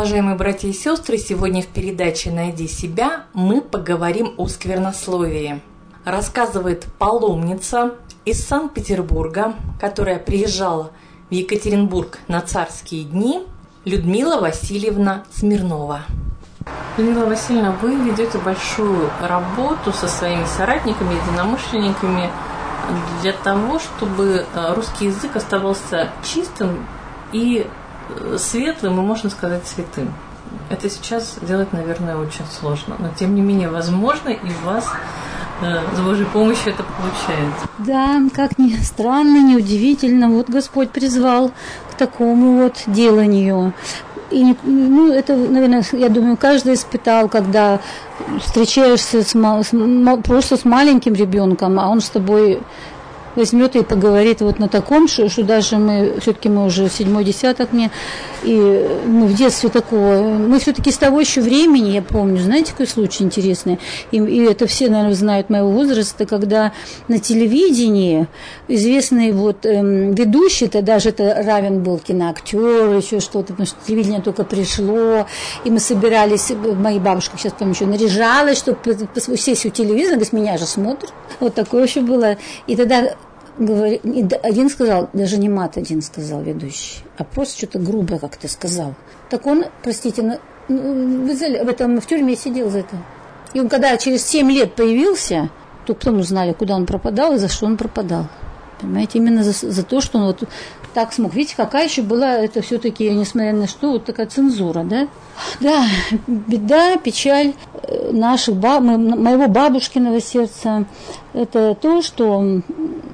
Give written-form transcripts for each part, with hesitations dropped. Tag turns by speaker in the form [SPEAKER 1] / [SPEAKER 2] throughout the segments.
[SPEAKER 1] Уважаемые братья и сестры, сегодня в передаче «Найди себя» мы поговорим о сквернословии. Рассказывает паломница из Санкт-Петербурга, которая приезжала в Екатеринбург на царские дни, Людмила Васильевна Смирнова. Людмила Васильевна, вы ведете большую работу со своими соратниками, единомышленниками для того, чтобы русский язык оставался чистым и светлым, и, можно сказать, святым. Это сейчас делать, наверное, очень сложно, но, тем не менее, возможно, и у вас с Божьей помощью это получается.
[SPEAKER 2] Да, как ни странно, ни удивительно, вот Господь призвал к такому вот деланию. И, это, наверное, я думаю, каждый испытал, когда встречаешься просто с маленьким ребенком, а он с тобой возьмет и поговорит вот на таком, что даже мы уже 7-й десяток мне, и мы в детстве такого, мы все-таки с того еще времени, я помню, знаете, какой случай интересный, и это все, наверное, знают моего возраста, когда на телевидении известный ведущий, даже это равен был киноактер, еще что-то, потому что телевидение только пришло, и мы собирались, моя бабушка, сейчас помню, еще наряжалась, чтобы сесть у телевизора, говорит, меня же смотрят, вот такое еще было, и тогда один сказал, даже не мат один сказал ведущий, а просто что-то грубое как-то сказал. Так он, простите, в тюрьме сидел за это. И он когда через 7 лет появился, то потом узнали, куда он пропадал и за что он пропадал. Понимаете, именно за то, что он вот так смог. Видите, какая еще была это все-таки, несмотря на что, вот такая цензура, да? Да, беда, печаль моего бабушкиного сердца, это то, что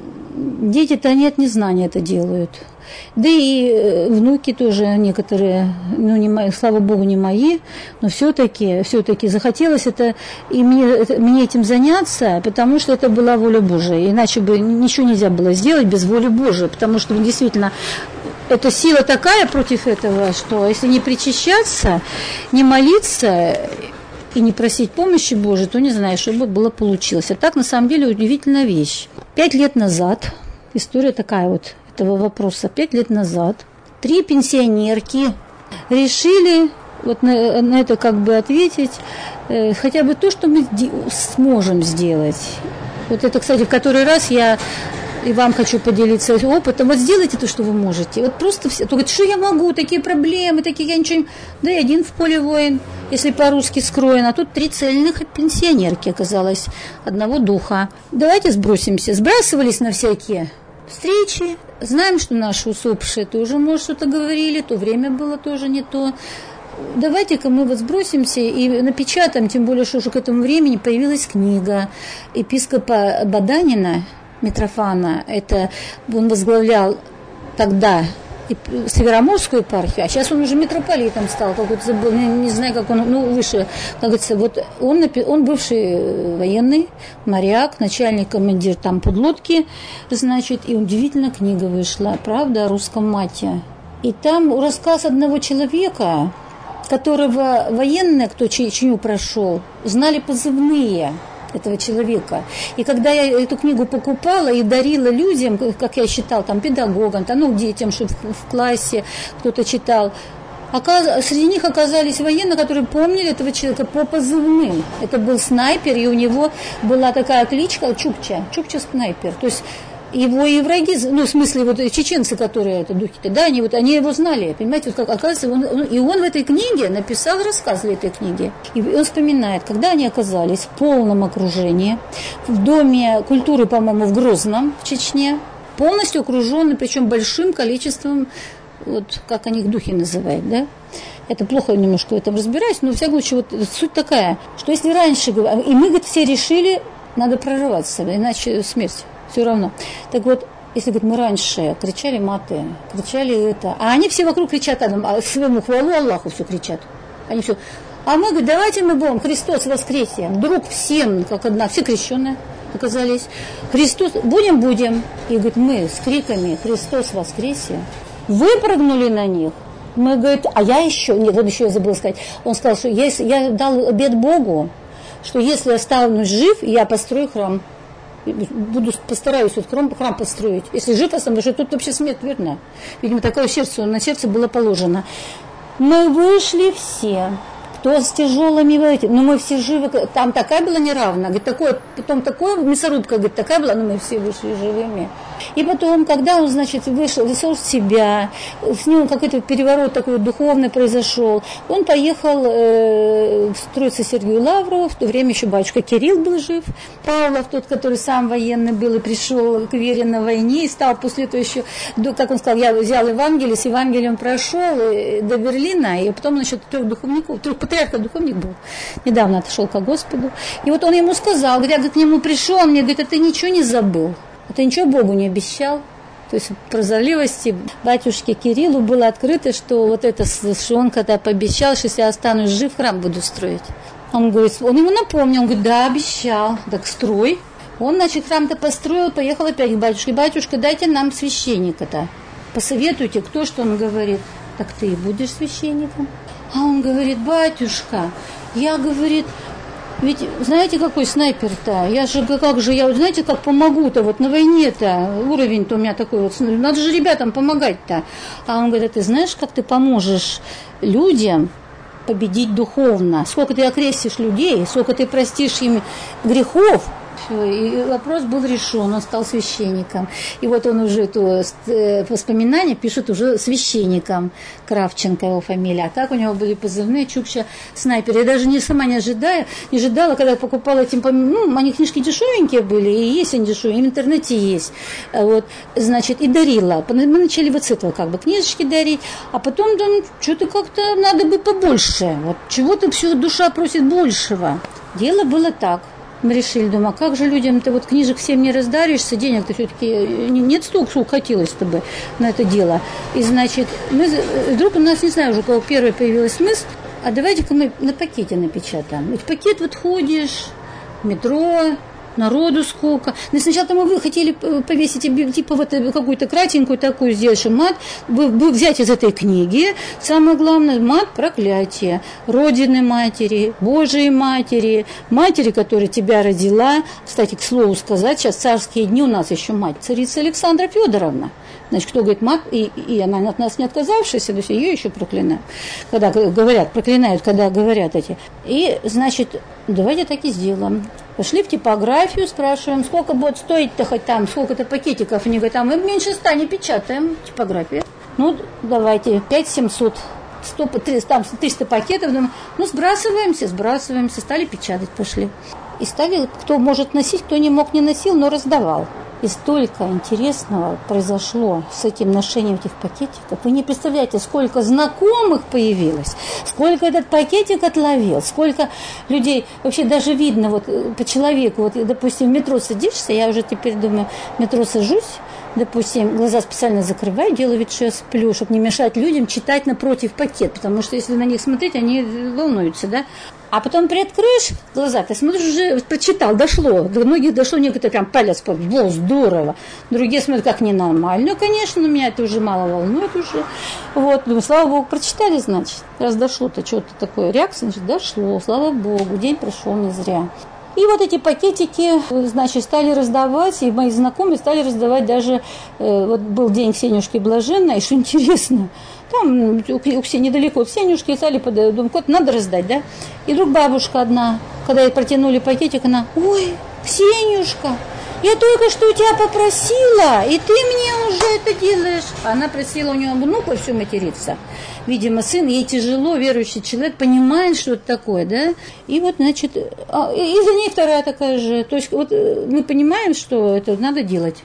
[SPEAKER 2] дети-то они от незнания это делают. Да и внуки тоже некоторые, не мои, слава Богу, не мои, но все-таки захотелось это, и мне этим заняться, потому что это была воля Божия. Иначе бы ничего нельзя было сделать без воли Божией, потому что действительно эта сила такая против этого, что если не причащаться, не молиться и не просить помощи Божией, то не знаю, что бы было получилось. А так, на самом деле, удивительная вещь. 5 лет назад, история такая вот этого вопроса, 5 лет назад 3 пенсионерки решили вот на это как бы ответить хотя бы то, что мы сможем сделать. Вот это, кстати, в который раз я и вам хочу поделиться опытом. Вот сделайте то, что вы можете. Вот просто все. То говорит, что я могу, такие проблемы, такие, я ничего не... Да и один в поле воин, если по-русски скроен. А тут 3 цельных пенсионерки оказалось, одного духа. Давайте сбросимся. Сбрасывались на всякие встречи. Знаем, что наши усопшие тоже, может, что-то говорили, то время было тоже не то. Давайте-ка мы вот сбросимся и напечатаем, тем более, что уже к этому времени появилась книга епископа Баданина, Митрофана, это он возглавлял тогда Североморскую епархию, а сейчас он уже митрополитом стал, какой-то забыл, не знаю, как он, выше, как говорится, вот он бывший военный, моряк, начальник, командир там подлодки, значит, и удивительно книга вышла, правда, о русском мате. И там рассказ одного человека, которого военные, кто чью прошел, знали позывные этого человека. И когда я эту книгу покупала и дарила людям, как я считал, там, педагогам, детям, чтобы в классе кто-то читал, среди них оказались военные, которые помнили этого человека по позывным. Это был снайпер, и у него была такая кличка Чукча-снайпер. То есть его и враги, в смысле, чеченцы, которые духи-то, да, они его знали, понимаете, как оказывается, он в этой книге написал рассказ для этой книги. И он вспоминает, когда они оказались в полном окружении, в Доме культуры, по-моему, в Грозном, в Чечне, полностью окруженный, причем большим количеством, как они их духи называют, да. Это плохо немножко в этом разбираюсь, но, в всяком случае, суть такая, что если раньше, и мы, все решили, надо прорываться, иначе смерть. Все равно. Так вот, если мы раньше кричали маты, кричали это, а они все вокруг кричат, своему хвалу Аллаху все кричат. Они все. А мы говорим, давайте мы будем, Христос воскресе. Вдруг всем, как одна, все крещенные оказались. Христос, будем. И говорит, мы с криками Христос воскресе выпрыгнули на них. Мы, говорит, еще я забыла сказать. Он сказал, что я дал обет Богу, что если останусь жив, я построю храм. Постараюсь храм построить. Если жив останусь, потому что тут вообще смерть, верно? Видимо, такое на сердце было положено. Мы вышли все. Кто с тяжелыми, но мы все живы, там такая была неравная, говорит, такое, потом такое, мясорубка, говорит, такая была, но мы все вышли живыми. И потом, когда он, значит, вышел в себя, с ним какой-то переворот такой духовный произошел, он поехал в Троице Сергию Лаврову, в то время еще батюшка Кирилл был жив, Павлов, тот, который сам военный был и пришел к вере на войне, и стал после этого еще, как он сказал, я взял Евангелие, с Евангелием прошел до Берлина, и потом, значит, 3 духовников, 3 патриарха духовник был, недавно отошел ко Господу, и вот он ему сказал, когда я к нему пришел, он мне говорит, а ты ничего не забыл? А ты ничего Богу не обещал? То есть в прозорливости батюшке Кириллу было открыто, что вот это, что он когда пообещал, что если я останусь жив, храм буду строить. Он говорит, он ему напомнил, он говорит, да, обещал, так строй. Он, значит, храм-то построил, поехал опять к батюшке. Батюшка, дайте нам священника-то. Посоветуйте, кто что он говорит. Так ты и будешь священником. А он говорит, батюшка, я, говорит, ведь знаете, какой снайпер-то? Я же, как же, я, знаете, как помогу-то, вот на войне-то, уровень-то у меня такой вот, надо же ребятам помогать-то. А он говорит, а ты знаешь, как ты поможешь людям победить духовно? Сколько ты окрестишь людей, сколько ты простишь им грехов? И вопрос был решен, он стал священником. И вот он уже воспоминания пишет уже священником, Кравченко его фамилия. А так у него были позывные Чукча снайпер. Я даже сама не ожидала, когда я покупала эти, они книжки дешевенькие были, и есть они дешевые, и в интернете есть. Вот, значит, и дарила. Мы начали вот с этого как бы книжечки дарить, а потом там что-то как-то надо бы побольше. Вот чего-то все душа просит большего. Дело было так. Мы решили, думаю, как же людям-то вот книжек всем не раздаришься, денег-то все-таки нет столько, сколько хотелось бы на это дело. И, значит, вдруг у нас, не знаю, уже когда первая появилась мысль, а давайте-ка мы на пакете напечатаем. Ведь пакет вот ходишь, в метро, народу сколько. Но сначала мы хотели повесить типа вот какую-то кратенькую такую сделать, что мат, взять из этой книги, самое главное, мат проклятие, Родины Матери, Божией Матери, Матери, которая тебя родила. Кстати, к слову сказать, сейчас царские дни у нас еще мать, царица Александра Федоровна. Значит, кто говорит мат, и она от нас не отказавшаяся, то есть ее еще проклинают. Когда говорят, проклинают, когда говорят эти. И, значит, давайте так и сделаем. Пошли в типографию, спрашиваем, сколько будет стоить-то хоть там, сколько-то пакетиков. Они говорят, а мы меньше 100 не печатаем, типография. Ну, давайте, 5-700, 300 пакетов. Думаю, сбрасываемся, стали печатать, пошли. И стали, кто может носить, кто не мог, не носил, но раздавал. И столько интересного произошло с этим ношением этих пакетиков. Вы не представляете, сколько знакомых появилось, сколько этот пакетик отловил, сколько людей, вообще даже видно вот по человеку, вот, допустим, в метро садишься, я уже теперь думаю, в метро сажусь, допустим, глаза специально закрываю, делаю вид, что я сплю, чтобы не мешать людям читать напротив пакет, потому что если на них смотреть, они волнуются, да. А потом приоткроешь глаза, ты смотришь, уже прочитал, дошло. До многих дошло, некоторые прям палец поднял, здорово. Другие смотрят, как ненормально. Ну, конечно, но меня это уже мало волнует уже. Вот, думаю, слава Богу, прочитали, значит. Раз дошло-то, что-то такое, реакция, значит, дошло, слава Богу, день прошел не зря. И вот эти пакетики, значит, стали раздавать, и мои знакомые стали раздавать даже, вот был день Ксенюшки Блаженной, и что интересно, там у Ксении недалеко от Ксенюшки, стали подают, думаю, вот надо раздать, да? И вдруг бабушка одна, когда ей протянули пакетик, она, ой, Ксенюшка, я только что у тебя попросила, и ты мне уже это делаешь. Она просила у нее внука все материться. Видимо, сын, ей тяжело, верующий человек, понимает, что это такое, да? И вот, значит, и за ней вторая такая же. То есть вот мы понимаем, что это надо делать.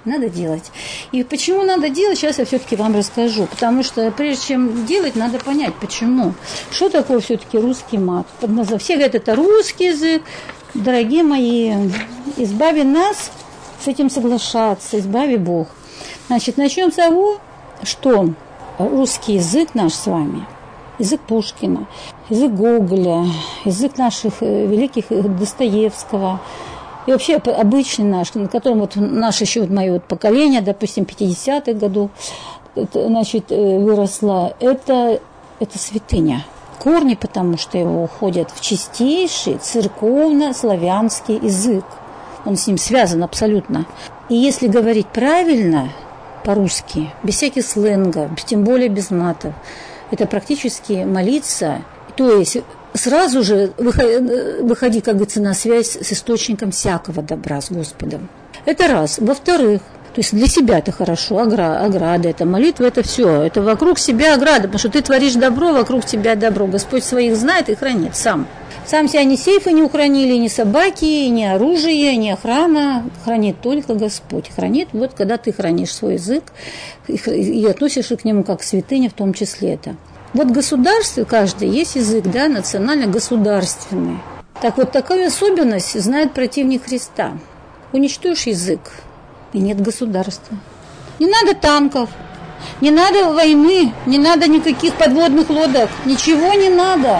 [SPEAKER 2] И почему надо делать, сейчас я все-таки вам расскажу. Потому что прежде чем делать, надо понять, почему. Что такое все-таки русский мат? Все говорят, это русский язык. Дорогие мои, избави нас с этим соглашаться, избави Бог. Значит, начнем с того, что русский язык наш с вами, язык Пушкина, язык Гоголя, язык наших великих Достоевского, и вообще обычный наш, на котором вот наше еще вот мое вот поколение, допустим, 50-х годов, значит, выросло, это святыня. Корни, потому что его уходят в чистейший церковно-славянский язык. Он с ним связан абсолютно. И если говорить правильно, по-русски, без всяких сленгов, тем более без матов, это практически молиться, то есть сразу же выходить, как говорится, на связь с источником всякого добра, с Господом. Это раз. Во-вторых, то есть для себя это хорошо, ограда, это молитва, это все, это вокруг себя ограда, потому что ты творишь добро, вокруг тебя добро. Господь своих знает и хранит сам. Сам себя ни сейфы не ухранили, ни собаки, ни оружие, ни охрана. Хранит только Господь. Хранит, вот когда ты хранишь свой язык и относишься к нему как к святыне, в том числе это. Вот в государстве каждый есть язык, да, национально-государственный. Так вот, такую особенность знает противник Христа. Уничтожь язык, и нет государства. Не надо танков, не надо войны, не надо никаких подводных лодок, ничего не надо.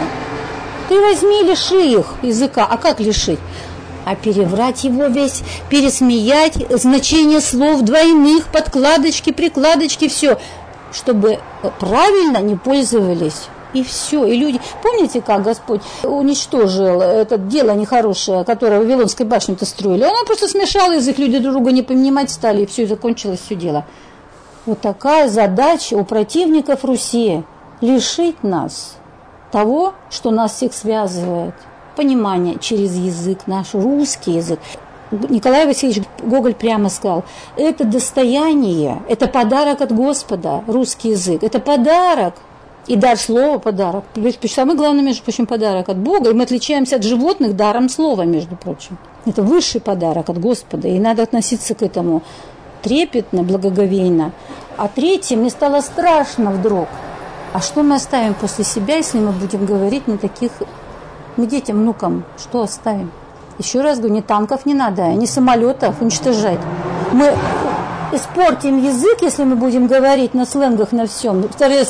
[SPEAKER 2] Ты возьми, лиши их языка. А как лишить? А переврать его весь, пересмеять, значение слов двойных, подкладочки, прикладочки, все, чтобы правильно не пользовались. И все. И люди... Помните, как Господь уничтожил это дело нехорошее, которое в Вавилонской башне-то строили? Он просто смешал язык, люди друг друга не понимать стали, и все, и закончилось все дело. Вот такая задача у противников Руси – лишить нас того, что нас всех связывает. Понимание через язык, наш русский язык. Николай Васильевич Гоголь прямо сказал, это достояние, это подарок от Господа, русский язык, это подарок. И дар слова подарок. Самый главный, между прочим, подарок от Бога. И мы отличаемся от животных даром слова, между прочим. Это высший подарок от Господа. И надо относиться к этому трепетно, благоговейно. А третье, мне стало страшно вдруг. А что мы оставим после себя, если мы будем говорить на таких... Мы детям, внукам, что оставим? Еще раз говорю, ни танков не надо, ни самолетов уничтожать. Мы испортим язык, если мы будем говорить на сленгах, на всем.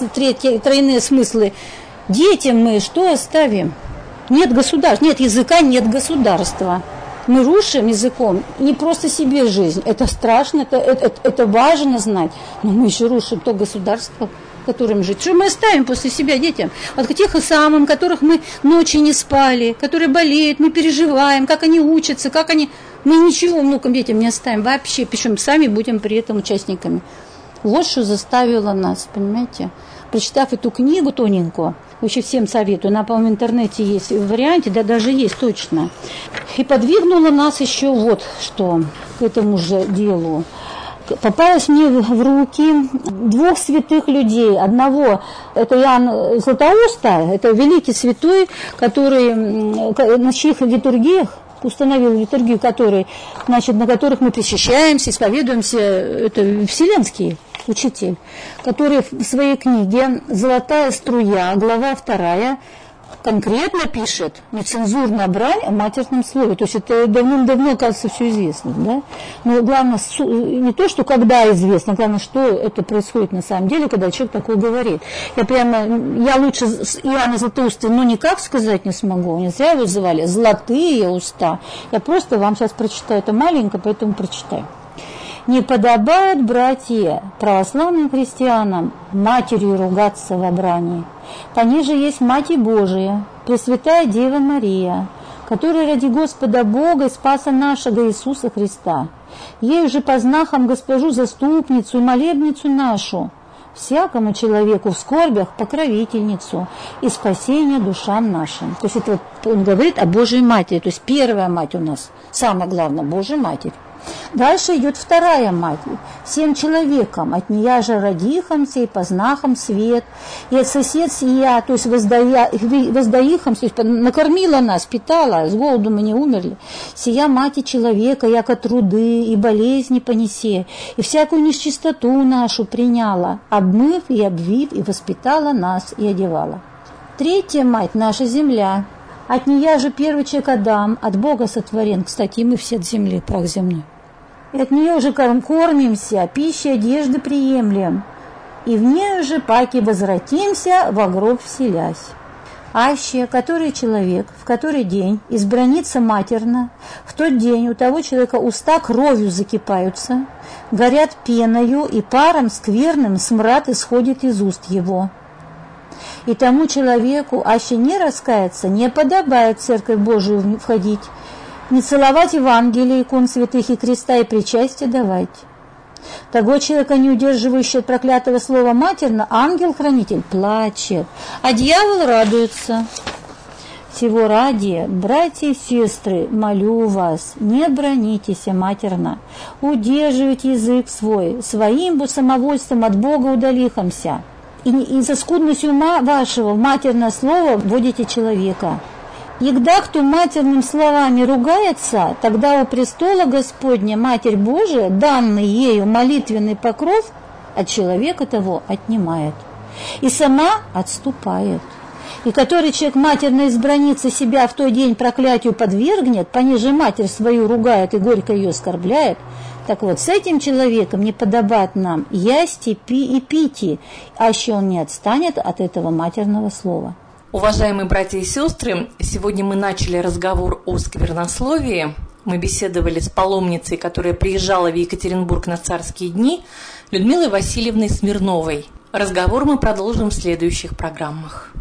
[SPEAKER 2] Тройные смыслы. Детям мы что оставим? Нет государства, нет языка, нет государства. Мы рушим языком не просто себе жизнь. Это страшно, это важно знать. Но мы еще рушим то государство, в котором жить. Что мы оставим после себя детям? От тех самым, которых мы ночи не спали, которые болеют, мы переживаем, как они учатся, как они... Мы ничего внукам, детям не оставим вообще, причем сами будем при этом участниками. Вот что заставило нас, понимаете? Прочитав эту книгу тоненькую, вообще всем советую, она, по-моему, в интернете есть в варианте, да даже есть точно. И подвигнуло нас еще вот что к этому же делу. Попалось мне в руки двух святых людей. Одного, это Иоанн Златоуста, это великий святой, который на чьих литургиях установил литургию, на которых мы причащаемся, исповедуемся, это вселенский учитель, который в своей книге «Золотая струя», глава 2, конкретно пишет нецензурная брань о матерном слове. То есть это давным-давно, кажется, все известно. Да? Но главное, не то, что когда известно, главное, что это происходит на самом деле, когда человек такое говорит. Я лучше Иоанна Златоуста, но никак сказать не смогу. Не зря его звали «Золотые уста». Я просто вам сейчас прочитаю. Это маленько, поэтому прочитаю. «Не подобает, братья, православным христианам матерью ругаться в обрании. Пониже есть Матерь Божия, Пресвятая Дева Мария, которая ради Господа Бога и Спаса нашего Иисуса Христа, ей же по знакам Госпожу заступницу и молебницу нашу, всякому человеку в скорбях покровительницу и спасение душам нашим». То есть это вот он говорит о Божьей Матери, то есть первая мать у нас, самое главное, Божья Матерь. Дальше идет вторая мать, всем человеком, от нея же родихамся и познахам свет, и от сосед сия, то есть воздаихам, то есть накормила нас, питала, с голоду мы не умерли, сия мати человека, яко труды и болезни понесе, и всякую нечистоту нашу приняла, обмыв и обвив, и воспитала нас, и одевала. Третья мать, наша земля, от нея же первый человек Адам, от Бога сотворен, кстати, и мы все от земли, прах земной. И от нее уже кормимся, пищи, одежды приемлем, и в ней уже паки возвратимся, во гроб вселясь. Аще, который человек, в который день избранится матерно, в тот день у того человека уста кровью закипаются, горят пеною, и паром скверным смрад исходит из уст его. И тому человеку, аще не раскаяться, не подобает в Церковь Божию входить, не целовать Евангелие, икон святых и креста, и причастие давать. Того человека, не удерживающего от проклятого слова матерно, ангел-хранитель плачет, а дьявол радуется. Всего ради, братья и сестры, молю вас, не бранитесь матерно, удерживайте язык свой, своим бы самовольством от Бога удалихомся, и за скудностью ума вашего в матерное слово вводите человека. Егда кто матерными словами ругается, тогда у престола Господня Матерь Божия, данный ею молитвенный покров, от человека того отнимает, и сама отступает. И который человек матерно избранится себя в тот день проклятию подвергнет, пониже матерь свою ругает и горько ее оскорбляет, так вот, с этим человеком не подобает нам ясть и пить, а еще он не отстанет от этого матерного слова.
[SPEAKER 1] Уважаемые братья и сестры, сегодня мы начали разговор о сквернословии. Мы беседовали с паломницей, которая приезжала в Екатеринбург на царские дни, Людмилой Васильевной Смирновой. Разговор мы продолжим в следующих программах.